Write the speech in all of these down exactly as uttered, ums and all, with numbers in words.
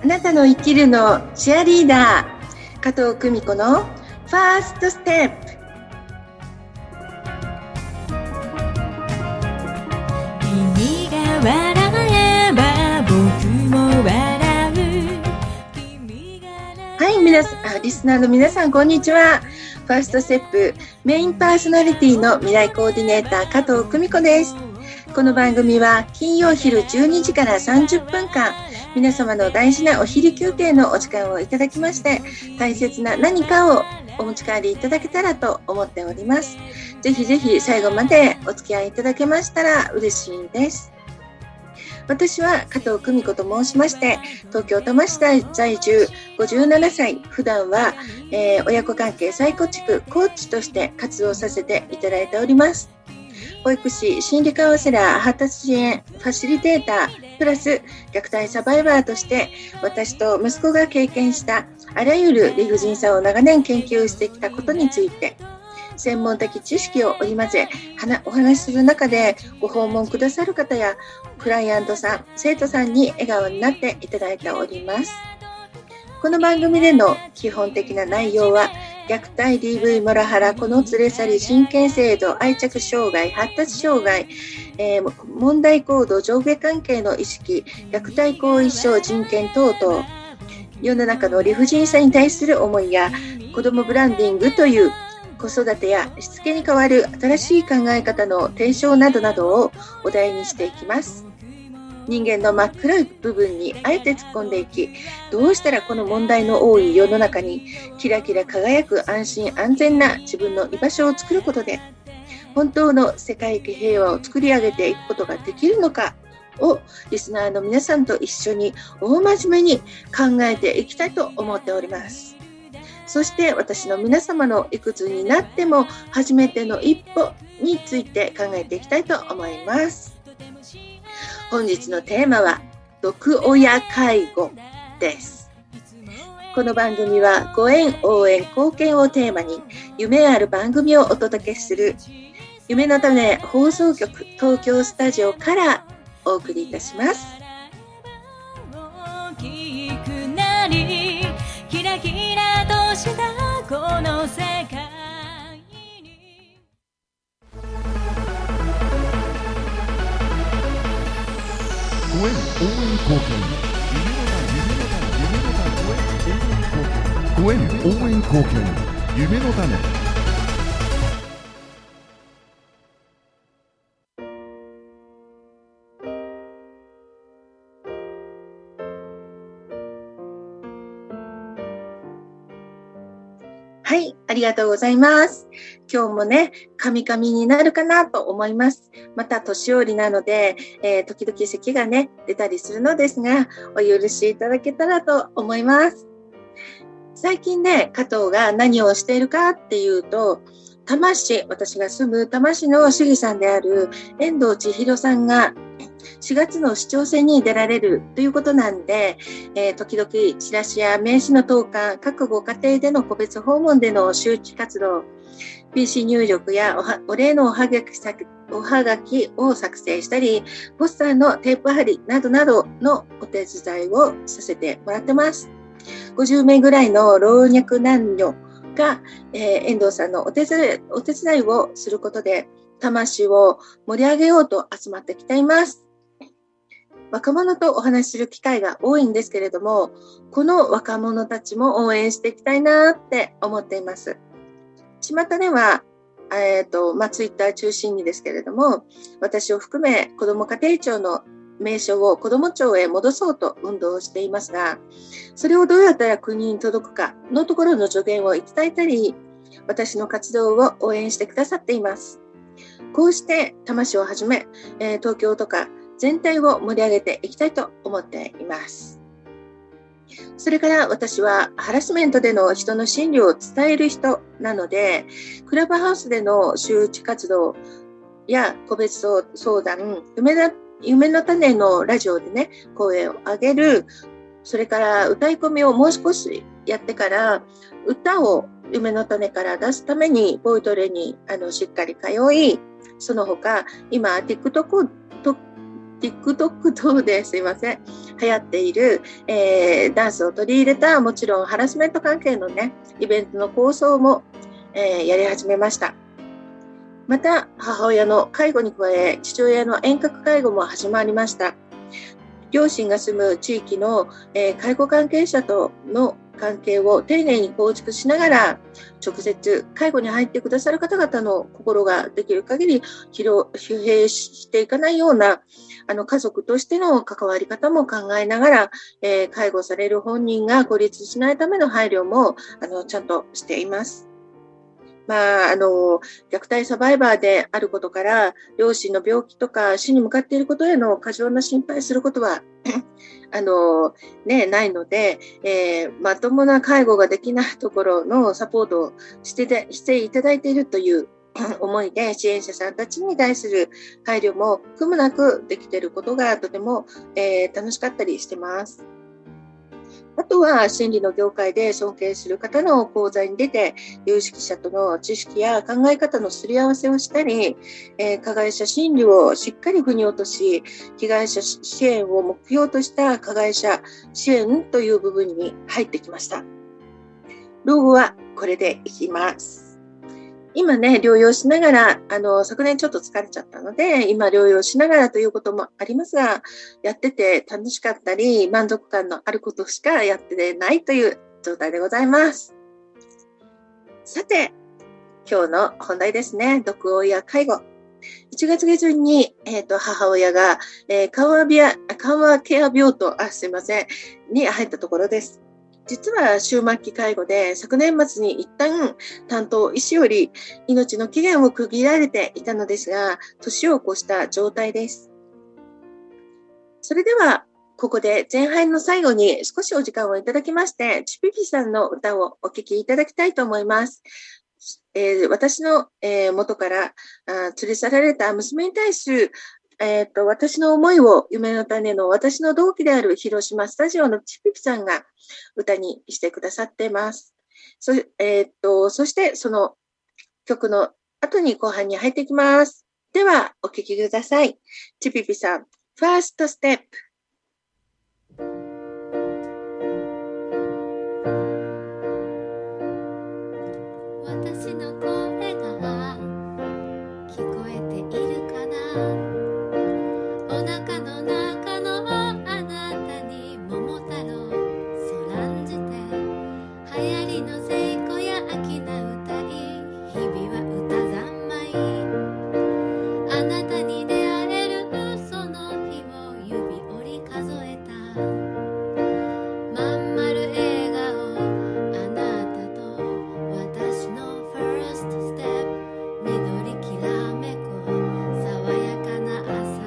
なたの生きるのチアリーダー、加藤久美子のファーストステップ。 君が笑えば僕も笑う。 はい、皆さん、あ、リスナーの皆さん、こんにちは。ファーストステップメインパーソナリティの未来コーディネーター加藤久美子です。この番組は金曜昼じゅうにじからさんじゅっぷんかん、皆様の大事なお昼休憩のお時間をいただきまして、大切な何かをお持ち帰りいただけたらと思っております。ぜひぜひ最後までお付き合いいただけましたら嬉しいです。私は加藤久美子と申しまして、東京多摩市在住ごじゅうななさい、普段は、えー、親子関係再構築コーチとして活動させていただいております。保育士、心理カウンセラー、発達支援、ファシリテーター、プラス虐待サバイバーとして、私と息子が経験したあらゆる理不尽さを長年研究してきたことについて、専門的知識を織り交ぜお話しする中で、ご訪問くださる方やクライアントさん、生徒さんに笑顔になっていただいております。この番組での基本的な内容は、虐待、ディーブイ、モラハラ、子の連れ去り、親権制度、愛着障害、発達障害、えー、問題行動、上下関係の意識、虐待後遺症、人権等々、世の中の理不尽さに対する思いや、子どもブランディングという子育てやしつけに代わる新しい考え方の提唱などなどをお題にしていきます。人間の真っ暗い部分にあえて突っ込んでいき、どうしたらこの問題の多い世の中にキラキラ輝く安心安全な自分の居場所を作ることで、本当の世界平和を作り上げていくことができるのかを、リスナーの皆さんと一緒に大真面目に考えていきたいと思っております。そして私の皆様のいくつになっても初めての一歩について考えていきたいと思います。本日のテーマは毒親介護です。この番組はご縁、応援、貢献をテーマに夢ある番組をお届けする夢の種放送局東京スタジオからお送りいたします。 キラキラとしたこの世界にご縁応援貢献ご縁応援貢献夢の種。 はい、ありがとうございます。今日もね、カミカミになるかなと思います。また年寄りなので、えー、時々咳がね、出たりするのですが、お許しいただけたらと思います。最近ね、加藤が何をしているかっていうと、多摩市、私が住む多摩市の市議さんである遠藤千尋さんがしがつの市長選に出られるということなんで、えー、時々チラシや名刺の投函、各ご家庭での個別訪問での周知活動、ピーシー 入力や お, お礼のおはがきおはがきを作成したり、ポスターのテープ貼りなどなどのお手伝いをさせてもらってます。ごじゅうめいぐらいの老若男女が、えー、遠藤さんのお手伝い、お手伝いをすることで、多摩市を盛り上げようと集まってきています。若者とお話しする機会が多いんですけれども、この若者たちも応援していきたいなって思っています。巷では、えっと、まあ、ツイッター中心にですけれども、私を含め子ども家庭庁の名称を子ども庁へ戻そうと運動をしていますが、それをどうやったら国に届くかのところの助言をいただいたり、私の活動を応援してくださっています。こうして多摩市をはじめ、えー、東京とか全体を盛り上げていきたいと思っています。それから私はハラスメントでの人の心理を伝える人なので、クラブハウスでの周知活動や個別相談、夢だ夢の種のラジオでね、声を上げる、それから歌い込みをもう少しやってから、歌を夢の種から出すためにボイトレにあのしっかり通い、その他、今 TikTok TikTok 等ですいません、流行っている、えー、ダンスを取り入れた、もちろんハラスメント関係のね、イベントの構想も、えー、やり始めました。また、母親の介護に加え、父親の遠隔介護も始まりました。両親が住む地域の、えー、介護関係者との関係を丁寧に構築しながら、直接介護に入ってくださる方々の心ができる限り疲弊していかないような、あの家族としての関わり方も考えながら、えー、介護される本人が孤立しないための配慮もあのちゃんとしています。まあ、あの、虐待サバイバーであることから、両親の病気とか死に向かっていることへの過剰な心配することは、あの、ね、ないので、えー、まともな介護ができないところのサポートをしてで、していただいているという思いで、支援者さんたちに対する配慮も苦もなくできていることがとても、えー、楽しかったりしてます。あとは心理の業界で尊敬する方の講座に出て、有識者との知識や考え方のすり合わせをしたり、えー、加害者心理をしっかり腑に落とし、被害者支援を目標とした加害者支援という部分に入ってきました。老後はこれでいきます。今ね、療養しながら、あの、昨年ちょっと疲れちゃったので、今療養しながらということもありますが、やってて楽しかったり、満足感のあることしかやってないという状態でございます。さて、今日の本題ですね。毒親介護。いちがつ下旬に、えっと、母親が、えー、緩和ビア、緩和ケア病棟、あ、すいません、に入ったところです。実は終末期介護で昨年末に一旦担当医師より命の期限を区切られていたのですが、年を越した状態です。それでは、ここで前半の最後に少しお時間をいただきまして、チピピさんの歌をお聴きいただきたいと思います。えー、私の、えー、元からあ連れ去られた娘に対するえっと、私の思いを夢の種の私の同期である広島スタジオのチピピさんが歌にしてくださっています。そ、えっと、そしてその曲の後に後半に入っていきます。では、お聴きください。チピピさん、ファーストステップ。 私の声が聞こえているかな。お腹の中のあなたに桃太郎そらんじて、流行りの聖子や秋な歌い、日々は歌三昧。あなたに出会えるその日を指折り数えた。まん丸笑顔あなたと私のファーストステップ、緑きらめく爽やかな朝。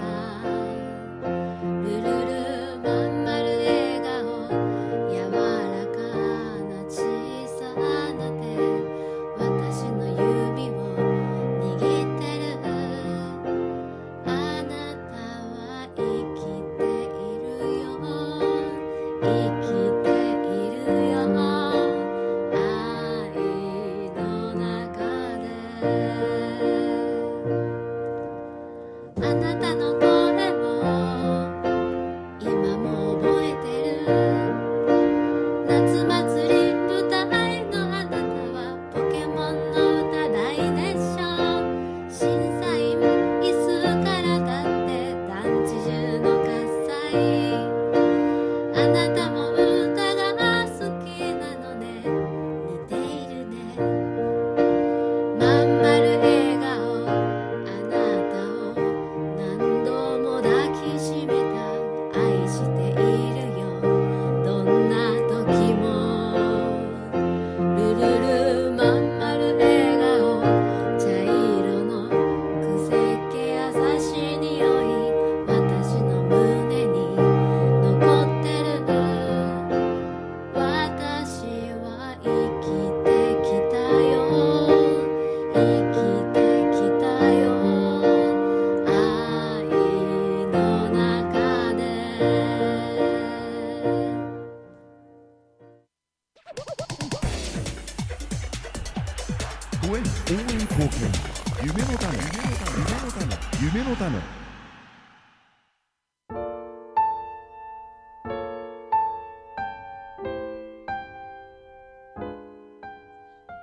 応援貢献夢の種夢の種夢の種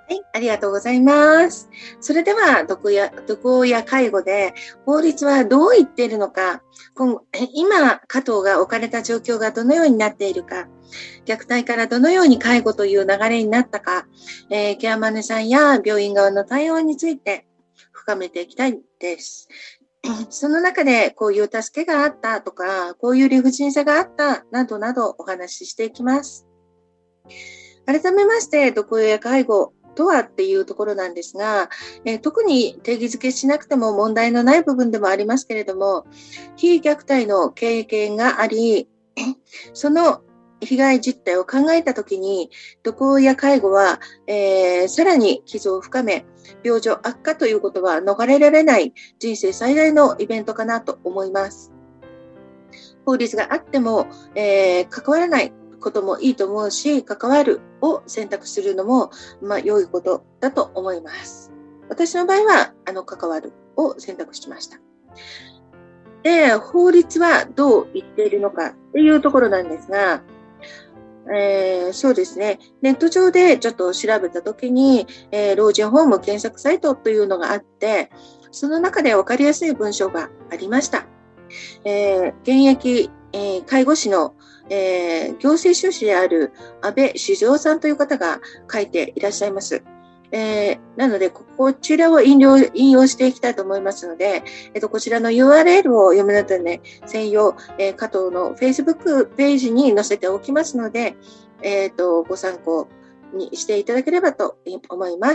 はい、ありがとうございます。それでは、毒や、毒親介護で法律はどう言っているのか、今、今、加藤が置かれた状況がどのようになっているか、虐待からどのように介護という流れになったか、えー、ケアマネさんや病院側の対応について深めていきたいです。その中で、こういう助けがあったとか、こういう理不尽さがあった、などなどお話ししていきます。改めまして、毒親介護とはっていうところなんですが、えー、特に定義づけしなくても問題のない部分でもありますけれども、非虐待の経験があり、その被害実態を考えたときに、毒親介護は、えー、さらに傷を深め、病状悪化ということは逃れられない人生最大のイベントかなと思います。法律があっても、えー、関わらないこともいいと思うし、関わるを選択するのも、まあ、良いことだと思います。私の場合は、あの、関わるを選択しました。で、法律はどう言っているのかっていうところなんですが、えー、そうですね。ネット上でちょっと調べたときに、えー、老人ホーム検索サイトというのがあって、その中で分かりやすい文章がありました。えー、現役、えー、介護士のえー、行政書士である安倍静雄さんという方が書いていらっしゃいます。えー、なので、こちらを引用、引用していきたいと思いますので、えっと、こちらの ユーアールエル を読むのとね、専用、えー、加藤の Facebook ページに載せておきますので、えっと、ご参考にしていただければと思います。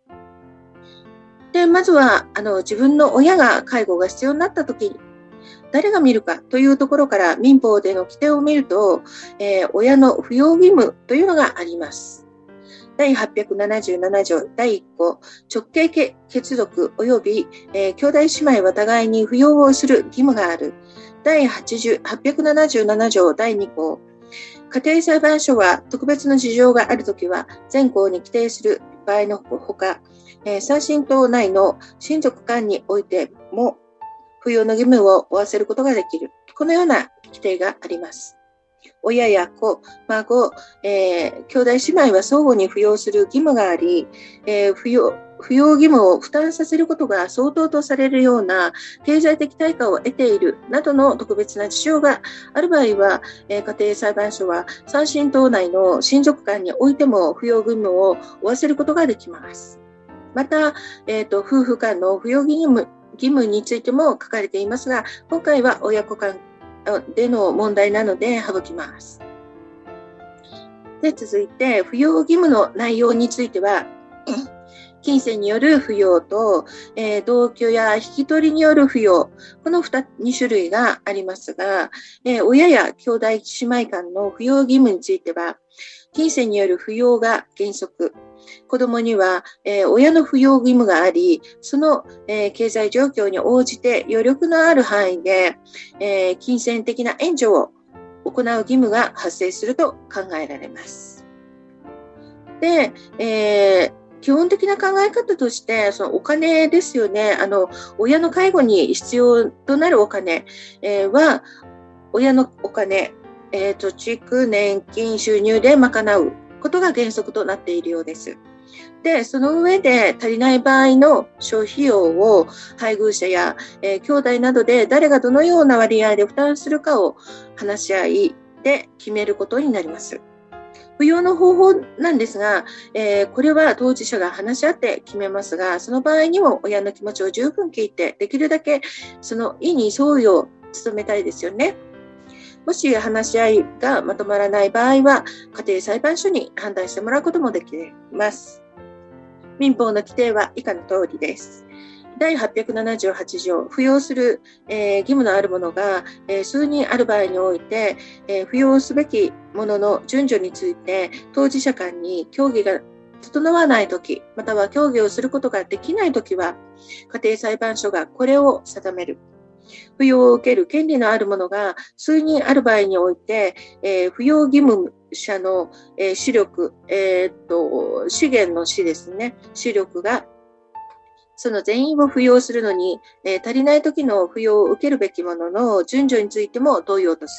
で、まずは、あの、自分の親が介護が必要になったとき、誰が見るかというところから民法での規定を見ると、えー、親の扶養義務というのがあります。だいはっぴゃくななじゅうなな条だいいっ項、直系血族及び、えー、兄弟姉妹は互いに扶養をする義務がある。だいはっぴゃくななじゅうなな条だいに項、家庭裁判所は特別の事情があるときは全項に規定する場合のほか、えー、三親等内の親族間においても扶養の義務を負わせることができる。このような規定があります。親や子、孫、えー、兄弟姉妹は相互に扶養する義務があり、えー、扶養、扶養義務を負担させることが相当とされるような経済的対価を得ているなどの特別な事情がある場合は、えー、家庭裁判所は三親等内の親族間においても扶養義務を負わせることができます。また、えーと、夫婦間の扶養義務義務についても書かれていますが、今回は親子間での問題なので省きます。で、続いて、扶養義務の内容については、金銭による扶養と、えー、同居や引き取りによる扶養、この 2, 2種類がありますが、えー、親や兄弟姉妹間の扶養義務については、金銭による扶養が原則、子どもには、えー、親の扶養義務があり、その、えー、経済状況に応じて余力のある範囲で、えー、金銭的な援助を行う義務が発生すると考えられます。で、えー、基本的な考え方として、そのお金ですよね。あの、親の介護に必要となるお金、えー、は、親のお金、えー、貯蓄、年金、収入で賄うことが原則となっているようです。で、その上で足りない場合の諸費用を配偶者や、えー、兄弟などで誰がどのような割合で負担するかを話し合いで決めることになります。扶養の方法なんですが、えー、これは当事者が話し合って決めますが、その場合にも親の気持ちを十分聞いて、できるだけその意に沿うよう努めたいですよね。もし話し合いがまとまらない場合は、家庭裁判所に判断してもらうこともできます。民法の規定は以下の通りです。だいはっぴゃくななじゅうはち条、扶養する、えー、義務のある者が、えー、数人ある場合において、えー、扶養すべき者の順序について、当事者間に協議が整わないとき、または協議をすることができないときは、家庭裁判所がこれを定める。扶養を受ける権利のある者が数人ある場合において、えー、扶養義務者の、えー、視力、えー、っと、資源の資ですね、視力がその全員を扶養するのに、えー、足りない時の扶養を受けるべきものの順序についても同意をとす。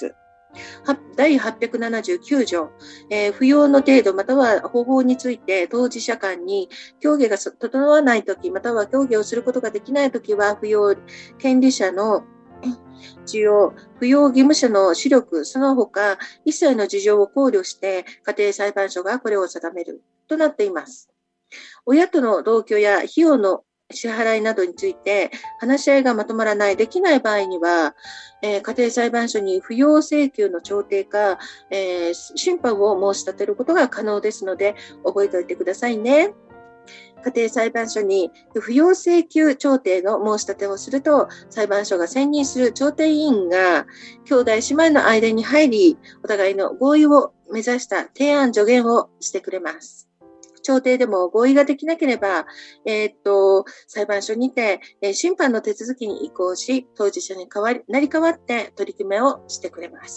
だいはっぴゃくななじゅうきゅう条、えー、扶養の程度または方法について当事者間に協議が整わないとき、または協議をすることができないときは、扶養権利者の需要、扶養義務者の視力、その他一切の事情を考慮して家庭裁判所がこれを定めるとなっています。親との同居や費用の支払いなどについて話し合いがまとまらない、できない場合には、えー、家庭裁判所に扶養請求の調停か、えー、審判を申し立てることが可能ですので、覚えておいてくださいね。家庭裁判所に扶養請求調停の申し立てをすると、裁判所が選任する調停委員が兄弟姉妹の間に入り、お互いの合意を目指した提案助言をしてくれます。調停でも合意ができなければ、えー、っと裁判所にて、えー、審判の手続きに移行し、当事者に代わり成り代わって取り決めをしてくれます。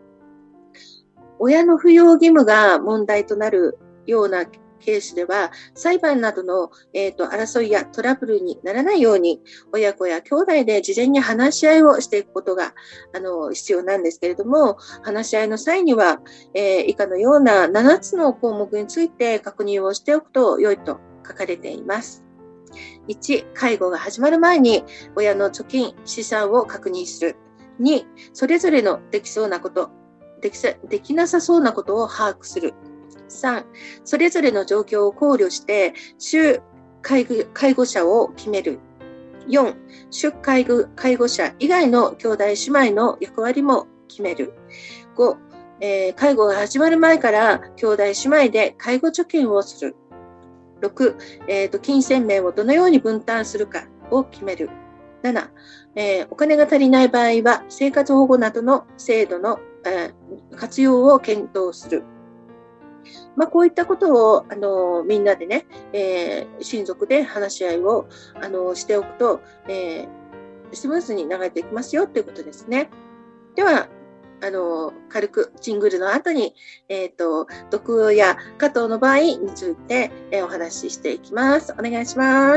親の扶養義務が問題となるようなケースでは、裁判などの、えー、と争いやトラブルにならないように、親子や兄弟で事前に話し合いをしていくことがあの必要なんですけれども、話し合いの際には、えー、以下のようなななつの項目について確認をしておくと良いと書かれています。いち、介護が始まる前に親の貯金、資産を確認する。に、それぞれのできそうなこと、できさ、できなさそうなことを把握する。さん、それぞれの状況を考慮して主介護、介護者を決める。よん、主介護、介護者以外の兄弟姉妹の役割も決める。ご、えー、介護が始まる前から兄弟姉妹で介護貯金をする。ろく、えーと、金銭面をどのように分担するかを決める。なな、えー、お金が足りない場合は生活保護などの制度の、えー、活用を検討する。まあ、こういったことをあのみんなでね、えー、親族で話し合いをあのしておくと、えー、スムーズに流れていきますよということですね。では、あの軽くジングルの後に、えーと、毒親加藤の場合について、えー、お話ししていきます。お願いします。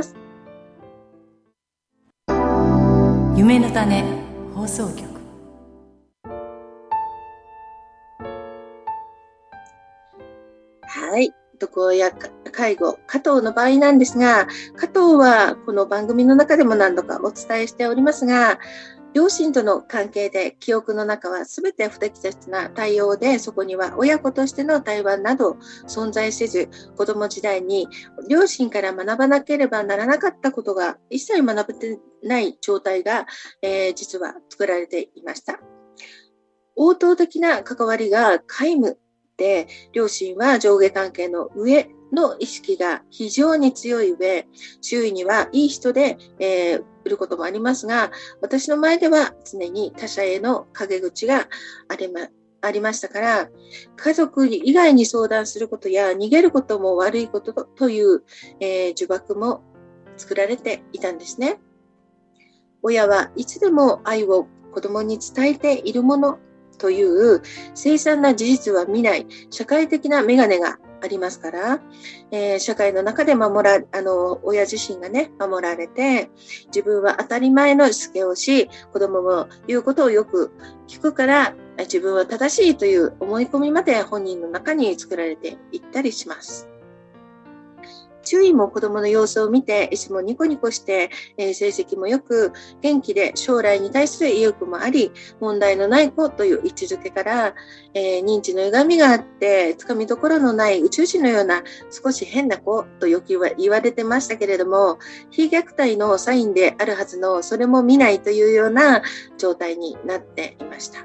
夢の種放送局。 はい。毒親介護加藤の場合なんですが、加藤はこの番組の中でも何度かお伝えしておりますが、両親との関係で記憶の中は全て不適切な対応で、そこには親子としての対話など存在せず、子供時代に両親から学ばなければならなかったことが一切学べてない状態が、えー、実は作られていました。応答的な関わりが皆無で、両親は上下関係の上の意識が非常に強い上、周囲にはいい人で、えー、いることもありますが、私の前では常に他者への陰口がありま、ありましたから、家族以外に相談することや逃げることも悪いことという、えー、呪縛も作られていたんですね。親はいつでも愛を子供に伝えているものという凄惨な事実は見ない社会的な眼鏡がありますから、えー、社会の中で守らあの親自身がね守られて、自分は当たり前のしつけをし、子供も言うことをよく聞くから自分は正しいという思い込みまで本人の中に作られていったりします。周囲も子供の様子を見て、いつもニコニコして、えー、成績もよく、元気で将来に対する意欲もあり、問題のない子という位置づけから、えー、認知の歪みがあって、つかみどころのない宇宙人のような少し変な子とよく言われてましたけれども、非虐待のサインであるはずの、それも見ないというような状態になっていました。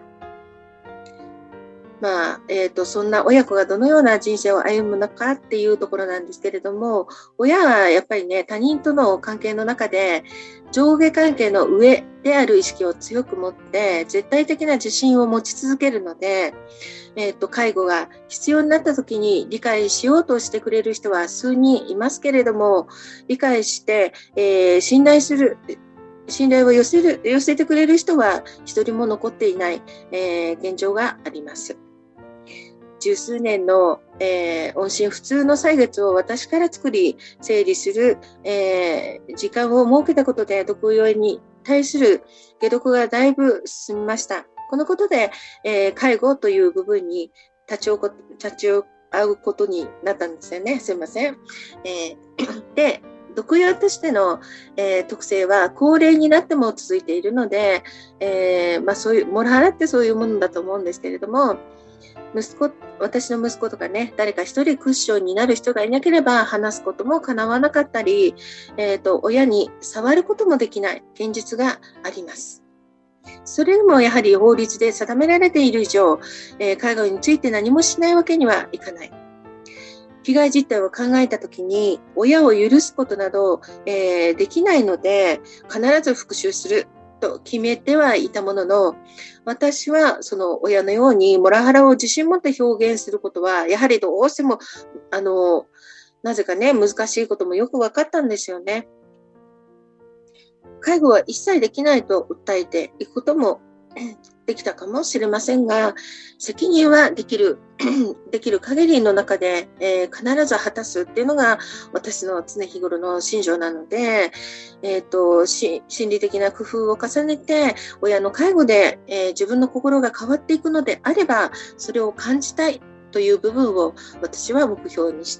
まあ、えっと、そんな親子がどのような人生を歩むのかっていうところなんですけれども、親はやっぱりね、他人との関係の中で上下関係の上である意識を強く持って、絶対的な自信を持ち続けるので、えっと、介護が必要になった時に理解しようとしてくれる人は数人いますけれども、理解して、えー、信頼する、信頼を寄せる、寄せてくれる人は一人も残っていない、えー、現状があります。十数年の、えー、音信不通の歳月を私から作り、整理する、えー、時間を設けたことで、毒親に対する解読がだいぶ進みました。 このことで、えー、介護という部分に立ちおこ、立ち会うことになったんですよね。すいません。えー、で、毒親としての、えー、特性は高齢になっても続いているので、えーまあ、そういうモラハラってそういうものだと思うんですけれども、息子、私の息子とかね、誰か一人クッションになる人がいなければ話すことも叶わなかったり、えーと、親に触ることもできない現実があります。それでもやはり法律で定められている以上、えー、介護について何もしないわけにはいかない。被害実態を考えたときに、親を許すことなど、えー、できないので、必ず復讐すると決めてはいたものの、私はその親のようにモラハラを自信持って表現することは、やはりどうしても、あの、なぜかね、難しいこともよく分かったんですよね。介護は一切できないと訴えていくこともできたかもしれませんが、責任はできる、できる限りの中で、えー、必ず果たすっていうのが私の常日頃の信条なので、えーと、し心理的な工夫を重ねて、親の介護で、えー、自分の心が変わっていくのであれば、それを感じたいという部分を私は目標にして、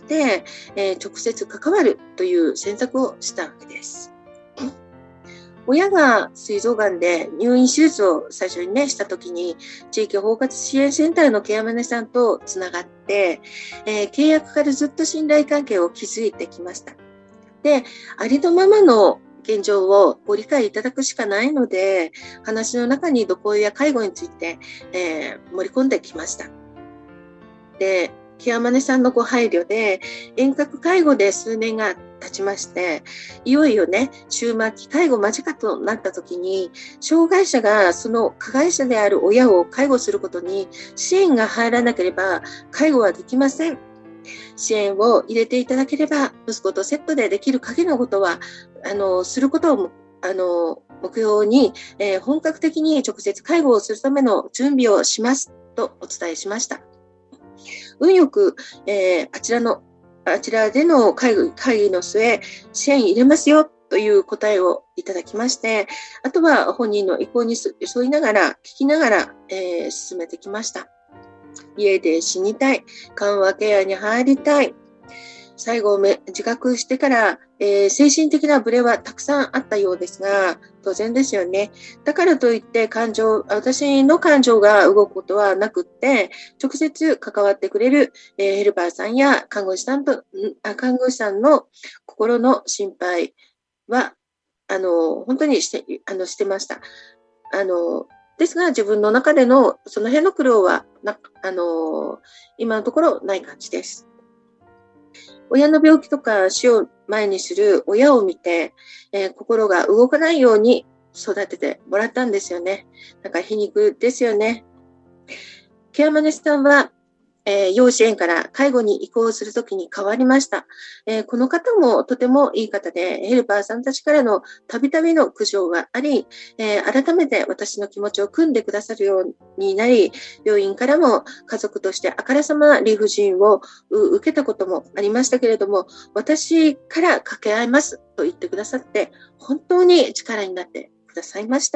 えー、直接関わるという選択をしたわけです。親が膵臓がんで入院手術を最初にね、したときに、地域包括支援センターのケアマネさんとつながって、えー、契約からずっと信頼関係を築いてきました。で、ありのままの現状をご理解いただくしかないので、話の中に毒親や介護について、えー、盛り込んできました。で、ケアマネさんのご配慮で、遠隔介護で数年が経ちまして、いよいよね、終末期介護間近となった時に、障害者がその加害者である親を介護することに支援が入らなければ介護はできません。支援を入れていただければ、息子とセットでできる限りのことは、あの、することを、あの、目標に、えー、本格的に直接介護をするための準備をしますとお伝えしました。運よく、えー、あちらの、あちらでの会議、会議の末、支援入れますよという答えをいただきまして、あとは本人の意向に沿いながら、聞きながら、えー、進めてきました。家で死にたい、緩和ケアに入りたい、最後を自覚してから、えー、精神的なブレはたくさんあったようですが、当然ですよね。だからといって感情、私の感情が動くことはなくって、直接関わってくれる、えー、ヘルパーさんや看護師さんと、看護師さんの心の心配は、あの、本当にして、あの、してました。あの、ですが自分の中でのその辺の苦労はな、あの、今のところない感じです。親の病気とか死を前にする親を見て、えー、心が動かないように育ててもらったんですよね。なんか皮肉ですよね。ケアマネさんは、えー、養子縁から介護に移行するときに変わりました、えー。この方もとてもいい方で、ヘルパーさんたちからのたびたびの苦情があり、えー、改めて私の気持ちを汲んでくださるようになり、病院からも家族としてあからさまな理不尽を受けたこともありましたけれども、私から掛け合いますと言ってくださって、本当に力になってくださいました。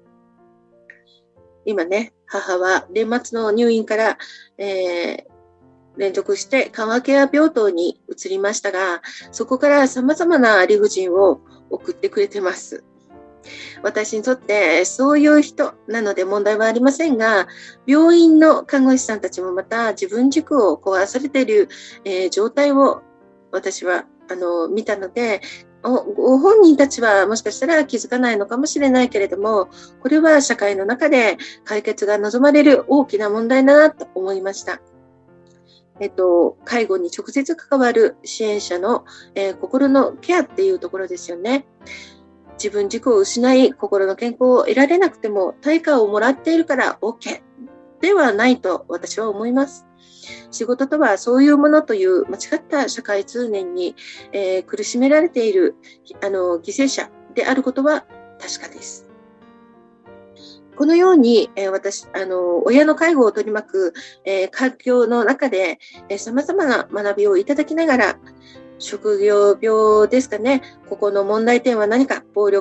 今ね、母は年末の入院から、えー、連続して緩和ケア病棟に移りましたが、そこから様々な理不尽を送ってくれてます。私にとってそういう人なので問題はありませんが、病院の看護師さんたちもまた自分軸を壊されている、えー、状態を私はあの見たので、ご本人たちはもしかしたら気づかないのかもしれないけれども、これは社会の中で解決が望まれる大きな問題だなと思いました。えっと、介護に直接関わる支援者の、えー、心のケアっていうところですよね。自分軸を失い、心の健康を得られなくても対価をもらっているから OK ではないと私は思います。仕事とはそういうものという間違った社会通念に、えー、苦しめられているあの犠牲者であることは確かです。このように、えー、私あの親の介護を取り巻く、えー、環境の中で、えー、様々な学びをいただきながら、職業病ですかね、ここの問題点は何か、暴力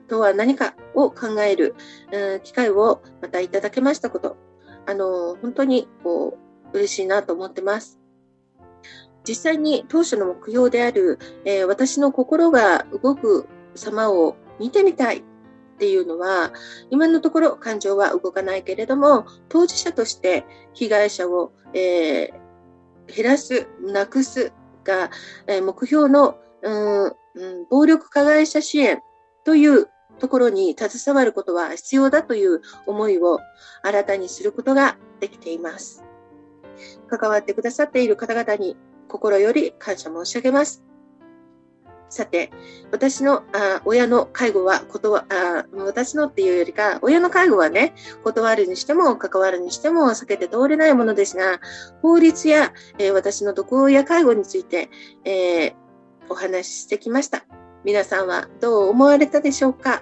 とは何かを考える、うん、機会をまたいただけましたこと、あの本当にこう嬉しいなと思ってます。実際に当初の目標である、えー、私の心が動く様を見てみたいっていうのは、今のところ感情は動かないけれども、当事者として被害者を、えー、減らす、なくすが、えー、目標の、うんうん、暴力加害者支援というところに携わることは必要だという思いを新たにすることができています。関わってくださっている方々に心より感謝申し上げます。さて、私のあ親の介護は断あ、私のっていうよりか、親の介護はね、断るにしても関わるにしても避けて通れないものですが、法律や、えー、私の毒親介護について、えー、お話ししてきました。皆さんはどう思われたでしょうか？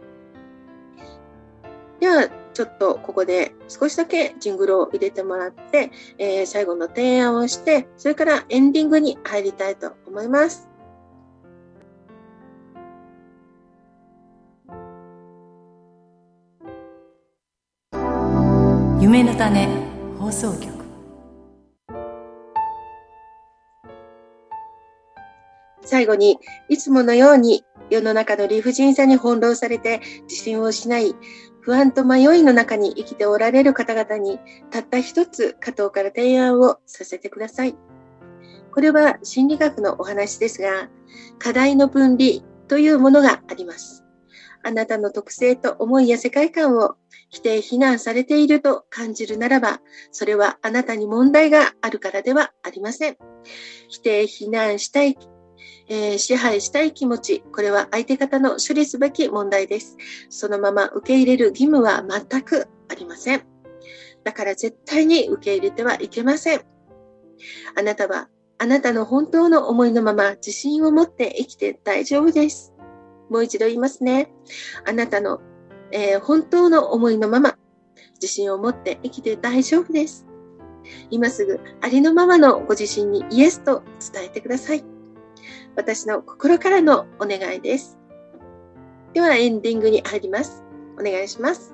では、ちょっとここで少しだけジングルを入れてもらって、えー、最後の提案をして、それからエンディングに入りたいと思います。 夢の種放送局。 最後に、いつものように世の中の理不尽さに翻弄されて自信を失い、不安と迷いの中に生きておられる方々に、たった一つ加藤から提案をさせてください。これは心理学のお話ですが、課題の分離というものがあります。あなたの特性と思いや世界観を否定非難されていると感じるならば、それはあなたに問題があるからではありません。否定非難したい、えー、支配したい気持ち、これは相手方の処理すべき問題です。そのまま受け入れる義務は全くありません。だから絶対に受け入れてはいけません。あなたはあなたの本当の思いのまま自信を持って生きて大丈夫です。もう一度言いますね。あなたの、えー、本当の思いのまま自信を持って生きて大丈夫です。今すぐありのままのご自身にイエスと伝えてください。私の心からのお願いです。ではエンディングに入ります。お願いします。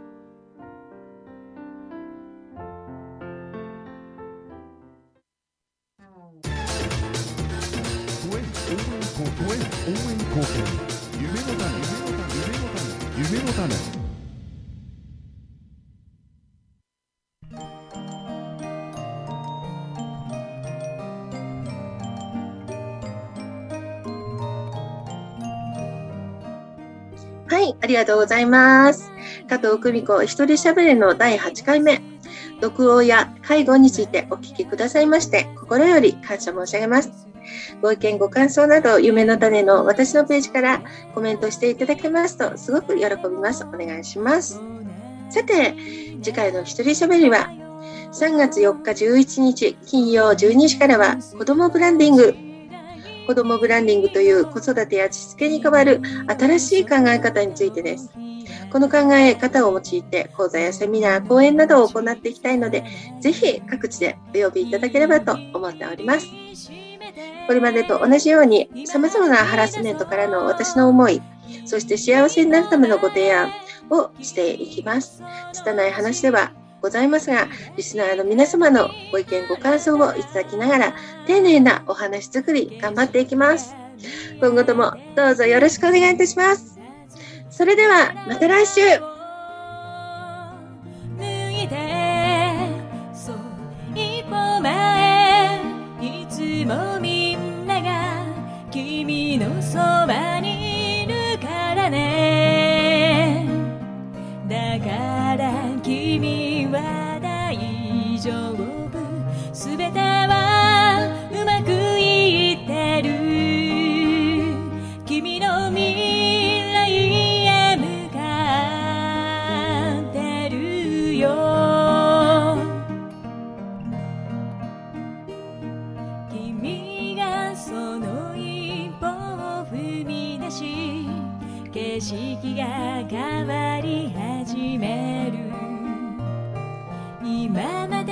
夢の種、夢の種。 はい、ありがとうございます。加藤久美子一人喋りのだいはちかいめ、毒親介護についてお聞きくださいまして、心より感謝申し上げます。ご意見ご感想など、夢の種の私のページからコメントしていただけますとすごく喜びます。お願いします。さて、次回の一人喋りはさんがつよっかじゅういちにち金曜じゅうにじからは子どもブランディング。子どもブランディングという子育てやしつけに代わる新しい考え方についてです。この考え方を用いて講座やセミナー、講演などを行っていきたいので、ぜひ各地でお呼びいただければと思っております。これまでと同じように様々なハラスメントからの私の思い、そして幸せになるためのご提案をしていきます。拙い話ではございますが、リスナーの皆様のご意見ご感想をいただきながら、丁寧なお話作り頑張っていきます。今後ともどうぞよろしくお願いいたします。それではまた来週。 脱いでそう一歩前、いつもみんなが君のそばにいるからね。だから君は大丈夫、すべてはうまくいってる。君の未来へ向かってるよ。君がその一歩を踏み出し、景色が変わり始める。今まで